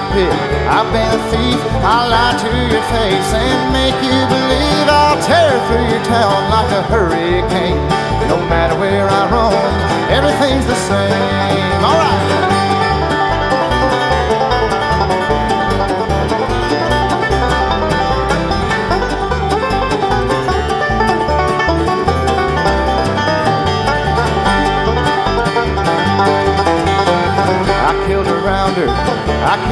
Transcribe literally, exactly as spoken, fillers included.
pit. I've been a thief, I'll lie to your face and make you believe I'll tear through your town like a hurricane. No matter where I roam, everything's the same. All right. I